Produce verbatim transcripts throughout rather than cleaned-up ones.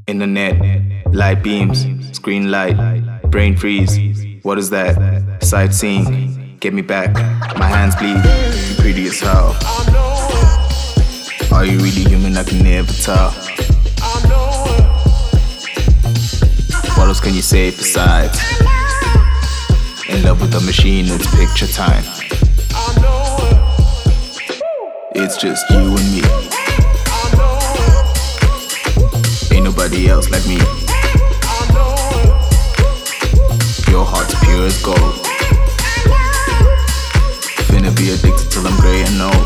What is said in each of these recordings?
Internet, light beams, screen light, brain freeze. What is that? Sightseeing, get me back. My hands bleed, you pretty as hell. Are you really human? I can never tell. What else can you say besides? In love with a machine, it's picture time. It's just you and me. Ain't nobody else like me. Your heart's pure as gold. Finna be addicted till I'm grey and old.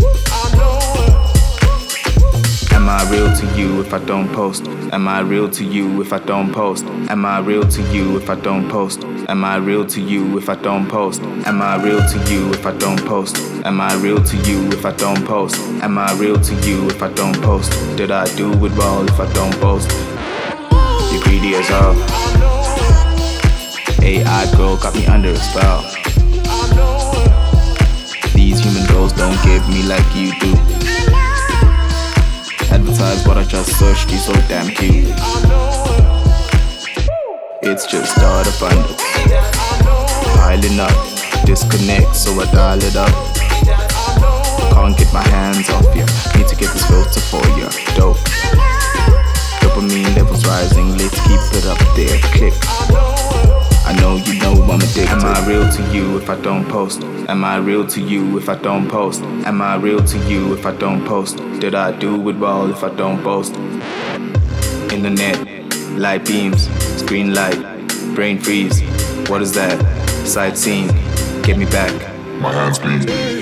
Am I real to you if I don't post? Am I real to you if I don't post? Am I real to you if I don't post? Am I real to you if I don't post? Am I real to you if I don't post? Am I real to you if I don't post? Am I real to you if I don't post? Did I do it well if I don't post? You're greedy as hell. A I girl got me under a spell. These human girls don't give me like you do. Advertise what I just searched, you so damn cute. It's just starter bundles, piling up, disconnect so I dial it up. Can't get my hands off ya, need to get this filter for ya. Dope, dopamine levels rising, let's keep it up there. Click, I know you know I'm addicted. Am I real to you if I don't post? Am I real to you if I don't post? Am I real to you if I don't post? Did I do it well if I don't post? Internet, light beams, screen light, brain freeze. What is that? Sightseeing, get me back. My hands bleed.